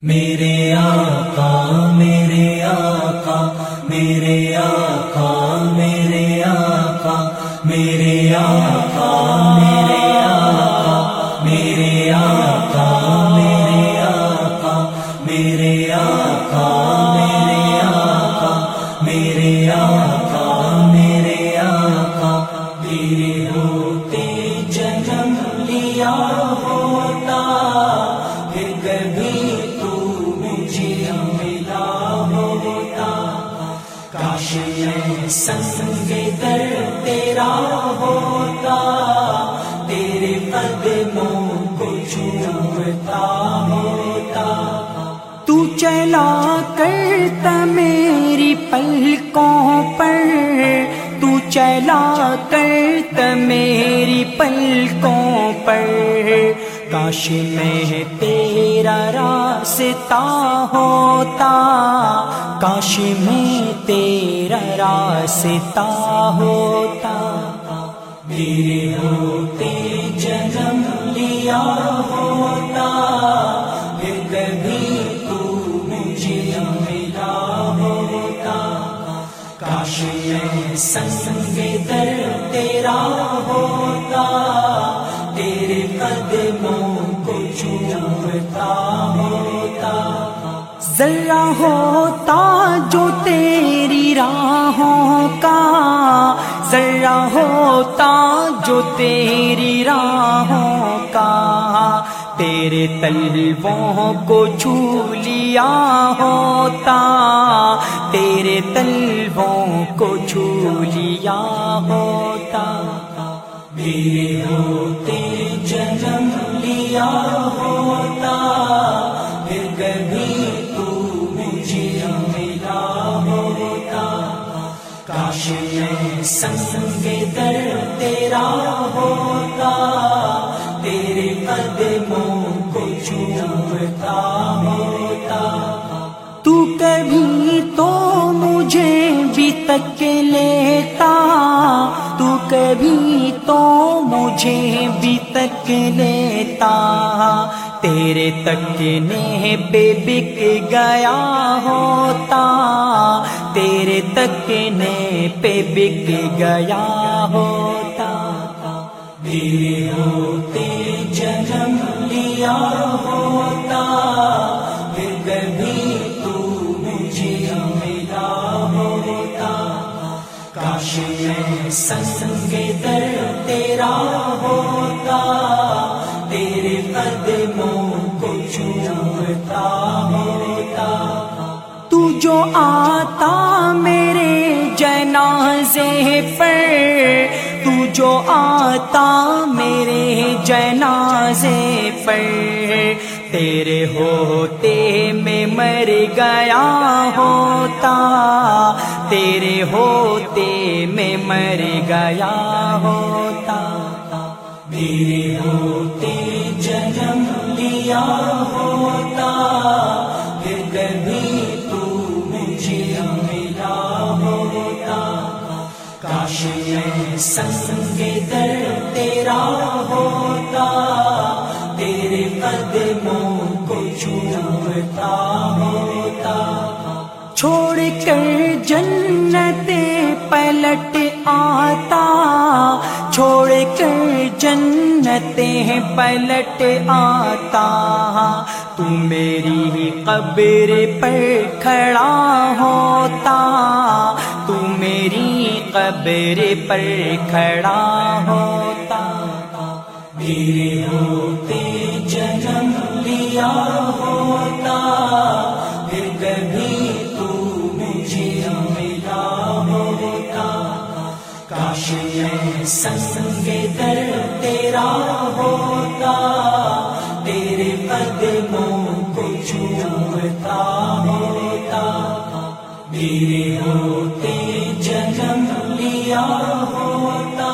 میرے آقا میرے آقا میرے آقا میرے آقا میرے آقا میرے آقا میرے آقا میرے آقا میرے آقا میرے آقا میرے آقا میرے آقا تیرے ہوتے جنم لیا ہوتا پھر کبھی تو مجھے ملا ہوتا کاش میں سنگ در تیرا ہوتا تیرے قدموں کو چومتا ہوتا تو چلا کرتا میری پلکوں پر تو چلا کرتا میری پلکوں پر کاش میں تیرا راستہ ہوتا کاش میں تیرا راستہ ہوتا میرے ہوتے جنم لیا ہوتا پھر کبھی تو مجھے ملا ہوتا کاش میں سنگ در تیرا ہوتا تیرے قدموں کو چومتا ہوتا ذرا ہوتا جو تیری راہوں کا ذرا ہوتا جو تیری راہوں کا تیرے تلووں کو چھو لیا ہوتا تیرے تلووں کو چھو لیا ہوتا میرے ہوتے جنم لیا ہوتا پھر کبھی تو مجھے ملا ہوتا کاش میں سنگ در تیرا ہوتا تیرے قدموں کو چومتا ہوتا تو کبھی تو مجھے بھی تک لیتا تو کبھی تو مجھے بھی تک لیتا تیرے تکنے پہ بک گیا ہوتا تیرے تکنے پہ بک گیا ہوتا میرے ہوتے جنم لیا ہوتا پھر کبھی تو مجھے ملا ہوتا کاش میں سنگ در تیرا ہوتا تیرے قدموں کو چومتا ہوتا تو جو آتا میرے جنازے پر تو جو آتا میرے جنازے پر تیرے ہوتے میں مر گیا ہوتا تیرے ہوتے میں مر گیا ہوتا میرے ہوتے جنم لیا ہوتا پھر کبھی تو مجھے ملا ہوتا کاش میں سنگ در تیرا ہوتا تیرے قدموں کو چومتا ہوتا چھوڑ کر جنتیں پلٹ آتا چھوڑ کر جنتیں پلٹ آتا تو میری قبر پر کھڑا ہوتا تو میری قبر پر کھڑا ہوتا میرے ہوتے جنم لیا ہوتا پھر کبھی تو مجھے ملا ہوتا کاش میں سنگ در تیرا ہوتا تیرے قدموں کو چومتا ہوتا میرے ہوتے جنم لیا ہوتا